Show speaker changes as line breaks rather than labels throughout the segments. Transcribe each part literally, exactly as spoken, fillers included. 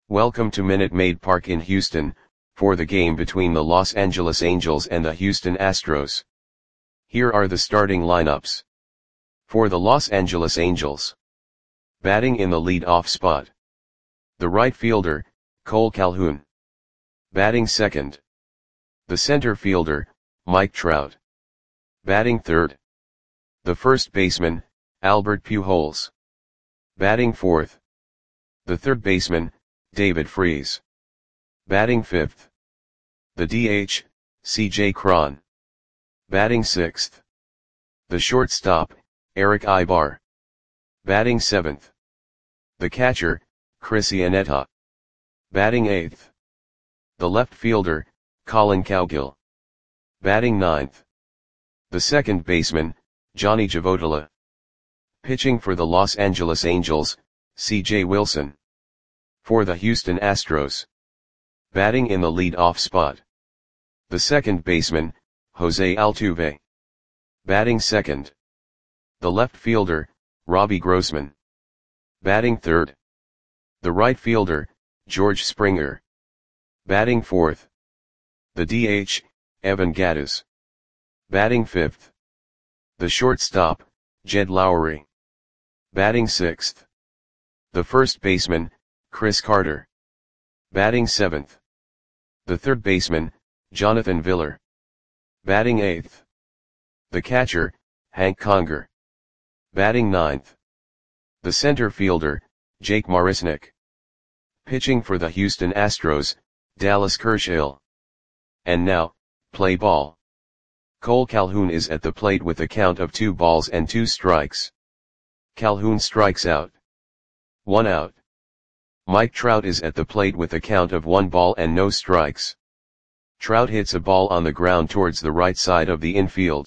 Welcome to Minute Maid Park in Houston, for the game between the Los Angeles Angels and the Houston Astros. Here are the starting lineups. For the Los Angeles Angels. Batting in the lead-off spot. The right fielder, Cole Calhoun. Batting second. The center fielder, Mike Trout. Batting third. The first baseman, Albert Pujols. Batting fourth. The third baseman, David Freese. Batting fifth. The D H, C J Cron. Batting sixth. The shortstop, Erick Aybar. Batting seventh. The catcher, Chris Iannetta. Batting eighth. The left fielder, Collin Cowgill. Batting ninth. The second baseman, Johnny Javotila. Pitching for the Los Angeles Angels, C J Wilson. For the Houston Astros. Batting in the lead-off spot. The second baseman, Jose Altuve. Batting second. The left fielder, Robbie Grossman. Batting third. The right fielder, George Springer. Batting fourth. The D H, Evan Gattis. Batting fifth. The shortstop, Jed Lowrie. Batting sixth. The first baseman, Chris Carter. Batting seventh. The third baseman, Jonathan Villar. Batting eighth. The catcher, Hank Conger. Batting ninth. The center fielder, Jake Marisnick. Pitching for the Houston Astros, Dallas Kershaw. And now, play ball. Cole Calhoun is at the plate with a count of two balls and two strikes. Calhoun strikes out. One out. Mike Trout is at the plate with a count of one ball and no strikes. Trout hits a ball on the ground towards the right side of the infield.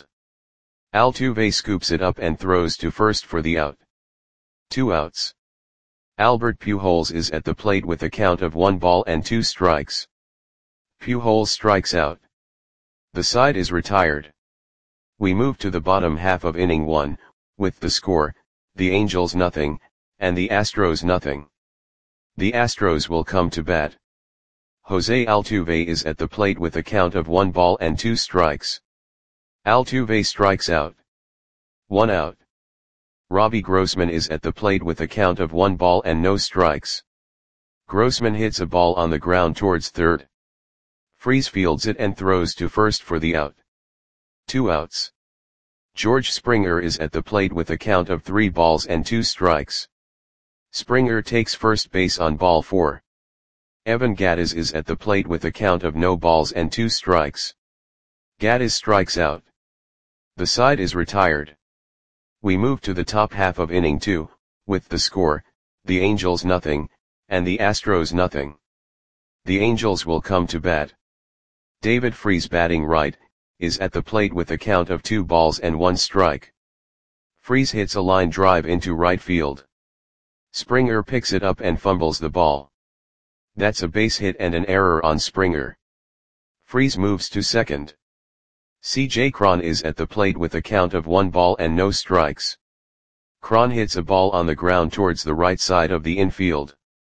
Altuve scoops it up and throws to first for the out. Two outs. Albert Pujols is at the plate with a count of one ball and two strikes. Pujols strikes out. The side is retired. We move to the bottom half of inning one, with the score, the Angels nothing, and the Astros nothing. The Astros will come to bat. Jose Altuve is at the plate with a count of one ball and two strikes. Altuve strikes out. One out. Robbie Grossman is at the plate with a count of one ball and no strikes. Grossman hits a ball on the ground towards third. Freese fields it and throws to first for the out. Two outs. George Springer is at the plate with a count of three balls and two strikes. Springer takes first base on ball four. Evan Gattis is at the plate with a count of no balls and two strikes. Gattis strikes out. The side is retired. We move to the top half of inning two, with the score, the Angels nothing, and the Astros nothing. The Angels will come to bat. David Freese batting right, is at the plate with a count of two balls and one strike. Freese hits a line drive into right field. Springer picks it up and fumbles the ball. That's a base hit and an error on Springer. Freese moves to second. C J Cron is at the plate with a count of one ball and no strikes. Cron hits a ball on the ground towards the right side of the infield.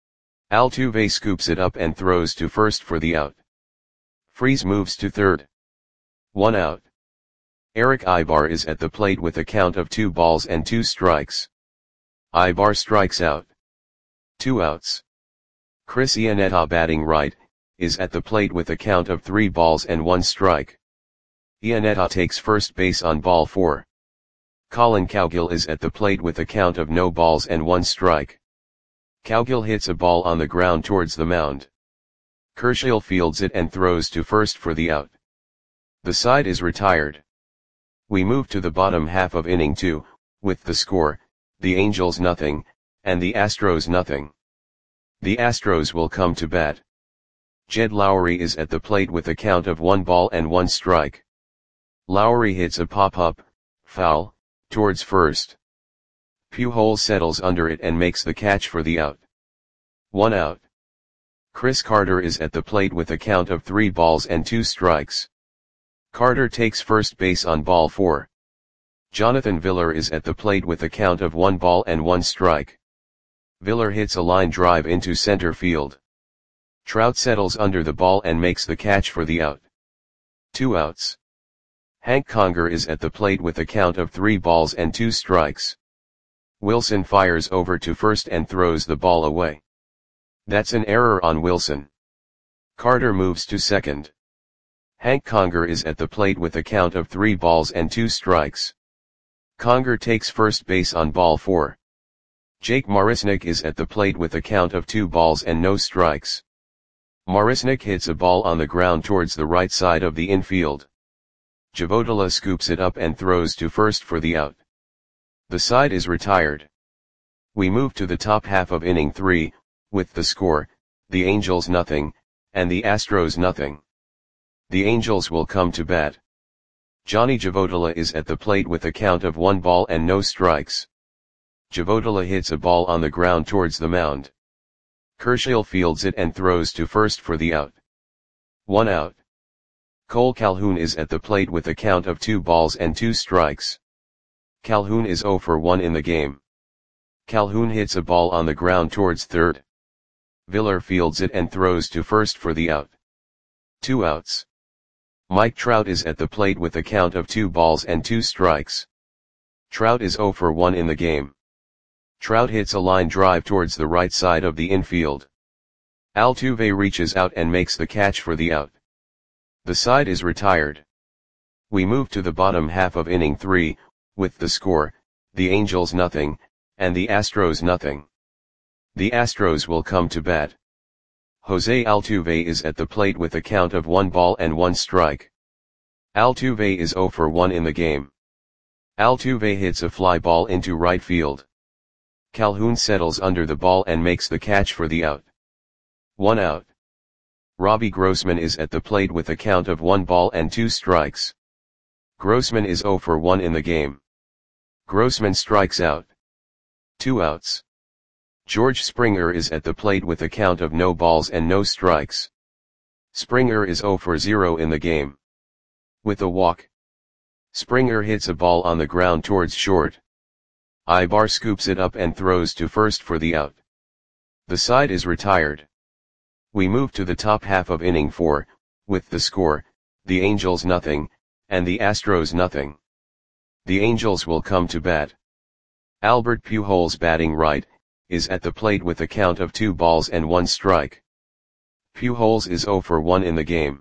Altuve scoops it up and throws to first for the out. Freese moves to third. One out. Erick Aybar is at the plate with a count of two balls and two strikes. Aybar strikes out. Two outs. Chris Iannetta batting right, is at the plate with a count of three balls and one strike. Iannetta takes first base on ball four. Collin Cowgill is at the plate with a count of no balls and one strike. Cowgill hits a ball on the ground towards the mound. Kershaw fields it and throws to first for the out. The side is retired. We move to the bottom half of inning two, with the score, the Angels nothing, and the Astros nothing. The Astros will come to bat. Jed Lowrie is at the plate with a count of one ball and one strike. Lowrie hits a pop-up, foul, towards first. Pujols settles under it and makes the catch for the out. One out. Chris Carter is at the plate with a count of three balls and two strikes. Carter takes first base on ball four. Jonathan Villar is at the plate with a count of one ball and one strike. Villar hits a line drive into center field. Trout settles under the ball and makes the catch for the out. Two outs. Hank Conger is at the plate with a count of three balls and two strikes. Wilson fires over to first and throws the ball away. That's an error on Wilson. Carter moves to second. Hank Conger is at the plate with a count of three balls and two strikes. Conger takes first base on ball four. Jake Marisnick is at the plate with a count of two balls and no strikes. Marisnick hits a ball on the ground towards the right side of the infield. Javotola scoops it up and throws to first for the out. The side is retired. We move to the top half of inning three, with the score, the Angels nothing, and the Astros nothing. The Angels will come to bat. Johnny Javotola is at the plate with a count of one ball and no strikes. Javotola hits a ball on the ground towards the mound. Kershaw fields it and throws to first for the out. One out. Cole Calhoun is at the plate with a count of two balls and two strikes. Calhoun is zero for one in the game. Calhoun hits a ball on the ground towards third. Viller fields it and throws to first for the out. Two outs. Mike Trout is at the plate with a count of two balls and two strikes. Trout is zero for one in the game. Trout hits a line drive towards the right side of the infield. Altuve reaches out and makes the catch for the out. The side is retired. We move to the bottom half of inning three, with the score, the Angels nothing, and the Astros nothing. The Astros will come to bat. Jose Altuve is at the plate with a count of one ball and one strike. Altuve is zero for one in the game. Altuve hits a fly ball into right field. Calhoun settles under the ball and makes the catch for the out. One out. Robbie Grossman is at the plate with a count of one ball and two strikes. Grossman is zero for one in the game. Grossman strikes out. Two outs. George Springer is at the plate with a count of no balls and no strikes. Springer is zero for zero in the game. With a walk. Springer hits a ball on the ground towards short. Ibar scoops it up and throws to first for the out. The side is retired. We move to the top half of inning four, with the score, the Angels nothing, and the Astros nothing. The Angels will come to bat. Albert Pujols, batting right, is at the plate with a count of two balls and one strike. Pujols is zero for one in the game.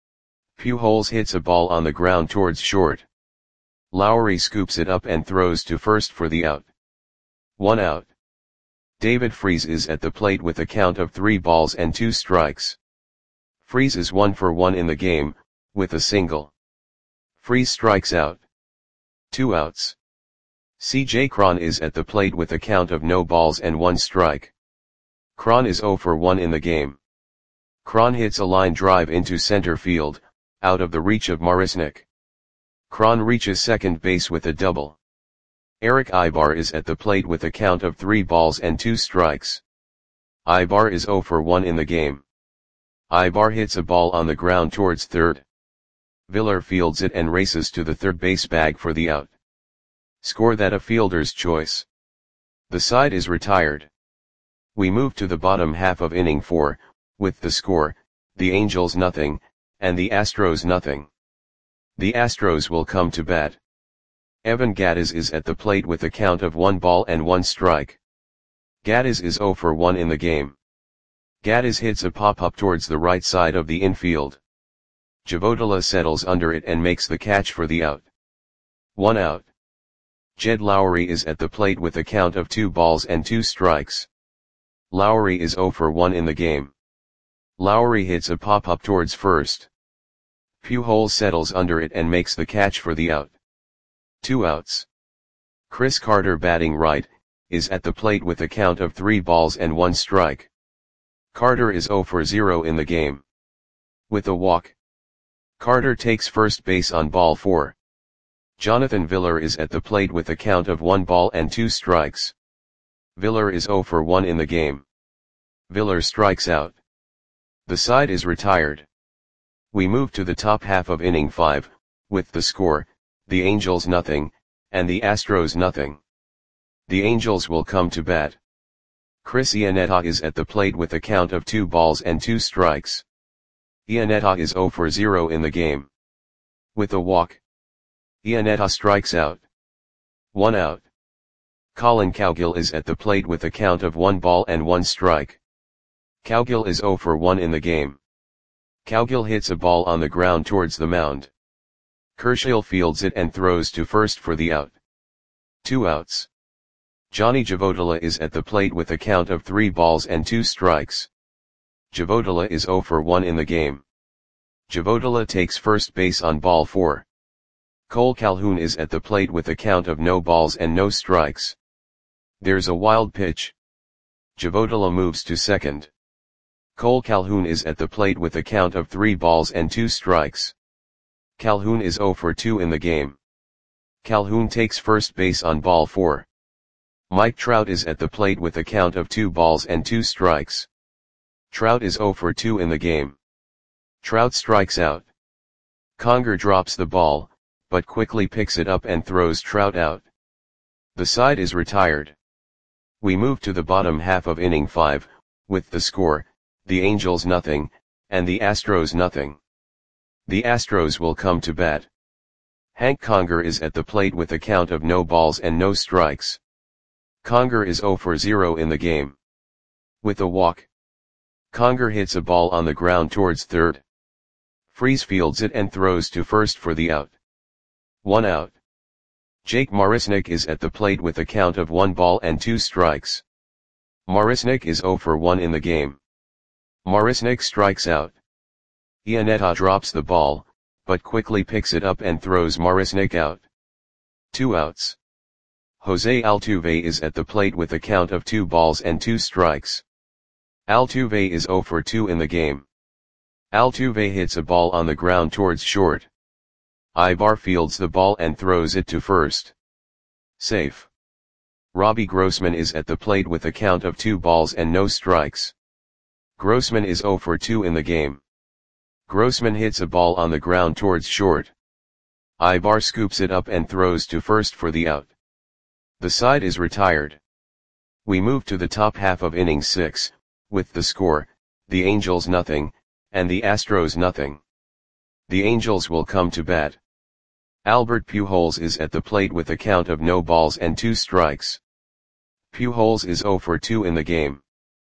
Pujols hits a ball on the ground towards short. Lowry scoops it up and throws to first for the out. One out. David Freese is at the plate with a count of three balls and two strikes. Freese is one for one in the game, with a single. Freese strikes out. Two outs. C J Cron is at the plate with a count of no balls and one strike. Cron is zero for one in the game. Cron hits a line drive into center field, out of the reach of Marisnick. Cron reaches second base with a double. Eric Ibar is at the plate with a count of three balls and two strikes. Ibar is zero for one in the game. Ibar hits a ball on the ground towards third. Viller fields it and races to the third base bag for the out. Score that a fielder's choice. The side is retired. We move to the bottom half of inning four, with the score, the Angels nothing, and the Astros nothing. The Astros will come to bat. Evan Gattis is at the plate with a count of one ball and one strike. Gattis is zero for one in the game. Gattis hits a pop-up towards the right side of the infield. Javotola settles under it and makes the catch for the out. One out. Jed Lowry is at the plate with a count of two balls and two strikes. Lowry is zero for one in the game. Lowry hits a pop-up towards first. Pujols settles under it and makes the catch for the out. Two outs. Chris Carter, batting right, is at the plate with a count of three balls and one strike. Carter is zero for zero in the game. With a walk. Carter takes first base on ball four. Jonathan Viller is at the plate with a count of one ball and two strikes. Viller is zero for one in the game. Viller strikes out. The side is retired. We move to the top half of inning five, with the score, the Angels nothing, and the Astros nothing. The Angels will come to bat. Chris Iannetta is at the plate with a count of two balls and two strikes. Iannetta is zero for zero in the game. With a walk, Iannetta strikes out. One out. Colin Cowgill is at the plate with a count of one ball and one strike. Cowgill is zero for one in the game. Cowgill hits a ball on the ground towards the mound. Kershaw fields it and throws to first for the out. Two outs. Johnny Javodala is at the plate with a count of three balls and two strikes. Javodala is zero for one in the game. Javodala takes first base on ball four. Cole Calhoun is at the plate with a count of no balls and no strikes. There's a wild pitch. Javodala moves to second. Cole Calhoun is at the plate with a count of three balls and two strikes. Calhoun is zero for two in the game. Calhoun takes first base on ball four. Mike Trout is at the plate with a count of two balls and two strikes. Trout is zero for two in the game. Trout strikes out. Conger drops the ball, but quickly picks it up and throws Trout out. The side is retired. We move to the bottom half of inning five, with the score, the Angels nothing, and the Astros nothing. The Astros will come to bat. Hank Conger is at the plate with a count of no balls and no strikes. Conger is zero for zero in the game. With a walk, Conger hits a ball on the ground towards third. Freese fields it and throws to first for the out. One out. Jake Marisnick is at the plate with a count of one ball and two strikes. Marisnick is zero for one in the game. Marisnick strikes out. Iannetta drops the ball, but quickly picks it up and throws Marisnick out. Two outs. Jose Altuve is at the plate with a count of two balls and two strikes. Altuve is zero for two in the game. Altuve hits a ball on the ground towards short. Ibar fields the ball and throws it to first. Safe. Robbie Grossman is at the plate with a count of two balls and no strikes. Grossman is zero for two in the game. Grossman hits a ball on the ground towards short. Ibar scoops it up and throws to first for the out. The side is retired. We move to the top half of inning six, with the score, the Angels nothing, and the Astros nothing. The Angels will come to bat. Albert Pujols is at the plate with a count of no balls and two strikes. Pujols is zero for two in the game.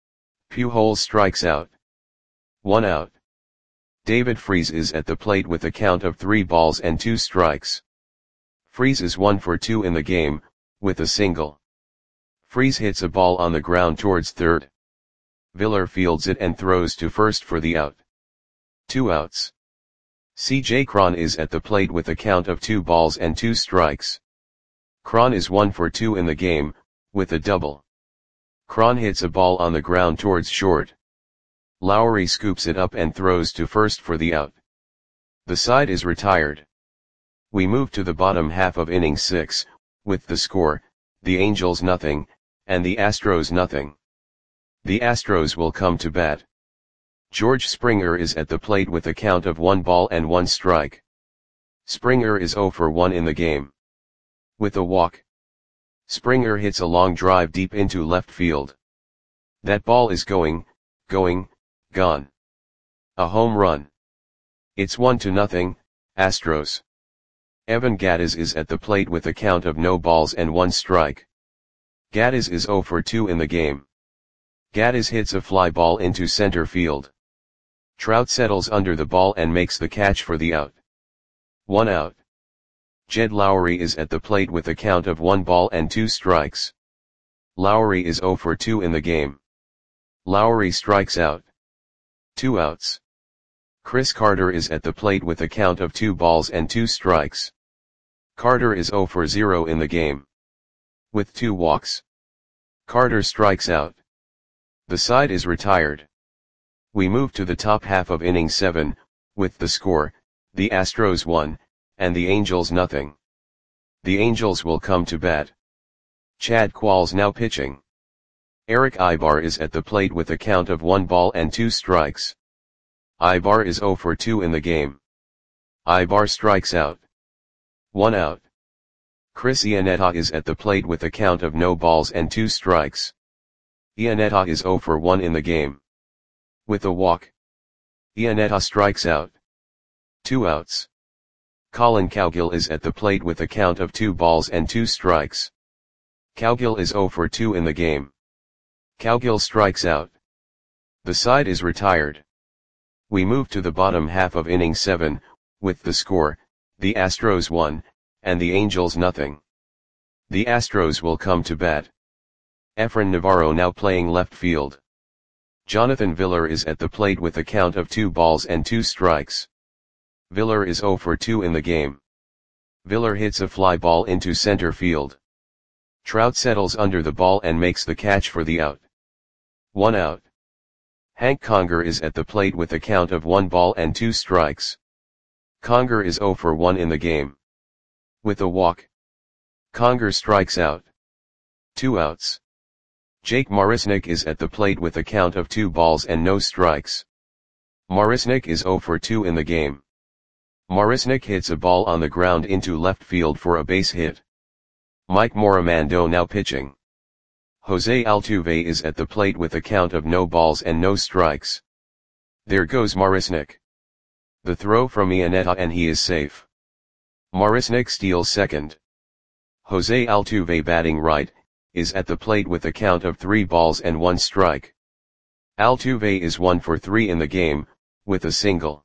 Pujols strikes out. One out. David Freese is at the plate with a count of three balls and two strikes. Freese is one for two in the game, with a single. Freese hits a ball on the ground towards third. Viller fields it and throws to first for the out. Two outs. C J Cron is at the plate with a count of two balls and two strikes. Cron is one for two in the game, with a double. Cron hits a ball on the ground towards short. Lowry scoops it up and throws to first for the out. The side is retired. We move to the bottom half of inning six, with the score, the Angels nothing, and the Astros nothing. The Astros will come to bat. George Springer is at the plate with a count of one ball and one strike. Springer is zero for one in the game. With a walk, Springer hits a long drive deep into left field. That ball is going, going, gone. A home run. It's one to nothing, Astros. Evan Gattis is at the plate with a count of no balls and one strike. Gattis is zero for two in the game. Gattis hits a fly ball into center field. Trout settles under the ball and makes the catch for the out. One out. Jed Lowry is at the plate with a count of one ball and two strikes. Lowry is zero for two in the game. Lowry strikes out. Two outs. Chris Carter is at the plate with a count of two balls and two strikes. Carter is zero for zero in the game. With two walks, Carter strikes out. The side is retired. We move to the top half of inning seven, with the score, the Astros one, and the Angels nothing. The Angels will come to bat. Chad Qualls now pitching. Eric Ibar is at the plate with a count of one ball and two strikes. Ibar is zero for two in the game. Ibar strikes out. One out. Chris Iannetta is at the plate with a count of no balls and two strikes. Iannetta is zero for one in the game. With a walk, Iannetta strikes out. Two outs. Colin Cowgill is at the plate with a count of two balls and two strikes. Cowgill is zero for two in the game. Cowgill strikes out. The side is retired. We move to the bottom half of inning seven, with the score, the Astros one, and the Angels nothing. The Astros will come to bat. Efrain Navarro now playing left field. Jonathan Villar is at the plate with a count of two balls and two strikes. Villar is zero for two in the game. Villar hits a fly ball into center field. Trout settles under the ball and makes the catch for the out. One out. Hank Conger is at the plate with a count of one ball and two strikes. Conger is zero for one in the game. With a walk, Conger strikes out. Two outs. Jake Marisnick is at the plate with a count of two balls and no strikes. Marisnick is zero for two in the game. Marisnick hits a ball on the ground into left field for a base hit. Mike Morimando now pitching. Jose Altuve is at the plate with a count of no balls and no strikes. There goes Marisnick. The throw from Iannetta and he is safe. Marisnick steals second. Jose Altuve batting right, is at the plate with a count of three balls and one strike. Altuve is one for three in the game, with a single.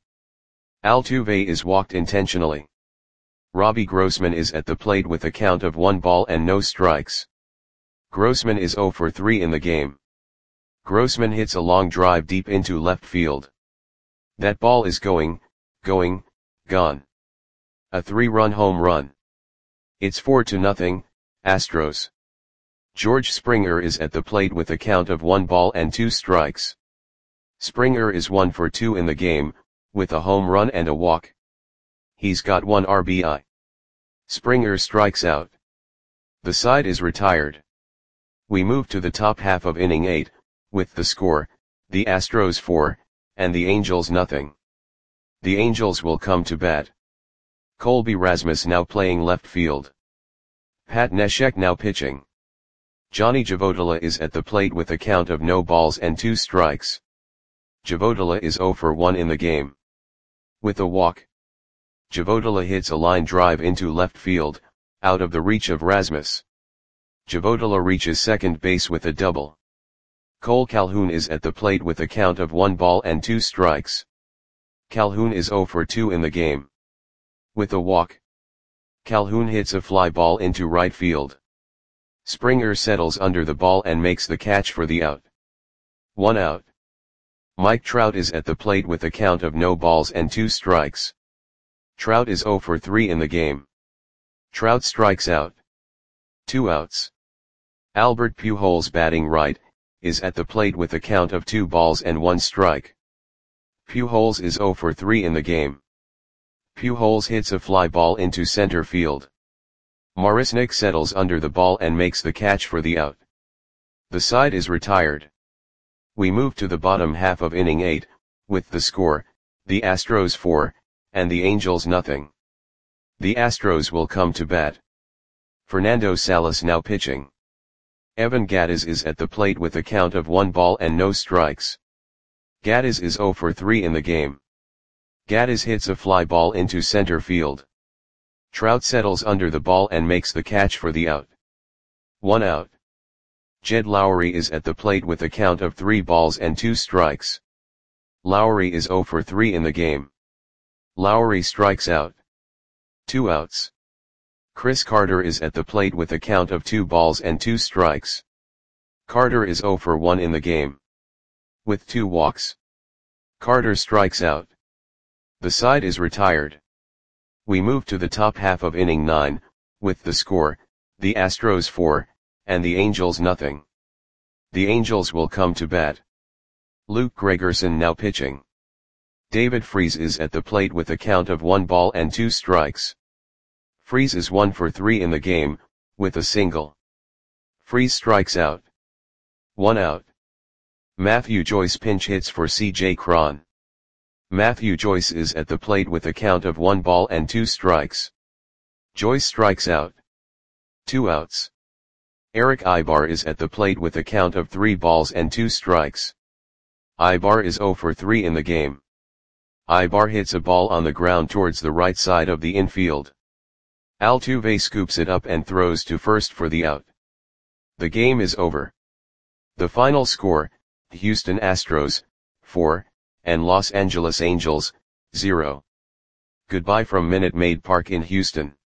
Altuve is walked intentionally. Robbie Grossman is at the plate with a count of one ball and no strikes. Grossman is zero for three in the game. Grossman hits a long drive deep into left field. That ball is going, going, gone. A three-run home run. It's four to nothing, Astros. George Springer is at the plate with a count of one ball and two strikes. Springer is one for two in the game, with a home run and a walk. He's got one R B I. Springer strikes out. The side is retired. We move to the top half of inning eight, with the score, the Astros four, and the Angels nothing. The Angels will come to bat. Colby Rasmus now playing left field. Pat Neshek now pitching. Johnny Javodala is at the plate with a count of no balls and two strikes. Javodala is zero for one in the game. With a walk, Javodala hits a line drive into left field, out of the reach of Rasmus. Javodala reaches second base with a double. Cole Calhoun is at the plate with a count of one ball and two strikes. Calhoun is zero for two in the game. With a walk, Calhoun hits a fly ball into right field. Springer settles under the ball and makes the catch for the out. One out. Mike Trout is at the plate with a count of no balls and two strikes. Trout is zero for three in the game. Trout strikes out. Two outs. Albert Pujols batting right, is at the plate with a count of two balls and one strike. Pujols is zero for three in the game. Pujols hits a fly ball into center field. Marisnick settles under the ball and makes the catch for the out. The side is retired. We move to the bottom half of inning eight, with the score, the Astros four, and the Angels nothing. The Astros will come to bat. Fernando Salas now pitching. Evan Gattis is at the plate with a count of one ball and no strikes. Gattis is zero for three in the game. Gattis hits a fly ball into center field. Trout settles under the ball and makes the catch for the out. One out. Jed Lowry is at the plate with a count of three balls and two strikes. Lowry is zero for three in the game. Lowry strikes out. Two outs. Chris Carter is at the plate with a count of two balls and two strikes. Carter is zero for one in the game. With two walks, Carter strikes out. The side is retired. We move to the top half of inning nine, with the score, the Astros four, and the Angels nothing. The Angels will come to bat. Luke Gregerson now pitching. David Freese is at the plate with a count of one ball and two strikes. Freese is one for three in the game, with a single. Freese strikes out. One out. Matthew Joyce pinch hits for C J Cron. Matthew Joyce is at the plate with a count of one ball and two strikes. Joyce strikes out. Two outs. Eric Ibar is at the plate with a count of three balls and two strikes. Ibar is zero for three in the game. Ibar hits a ball on the ground towards the right side of the infield. Altuve scoops it up and throws to first for the out. The game is over. The final score, Houston Astros, four, and Los Angeles Angels, zero. Goodbye from Minute Maid Park in Houston.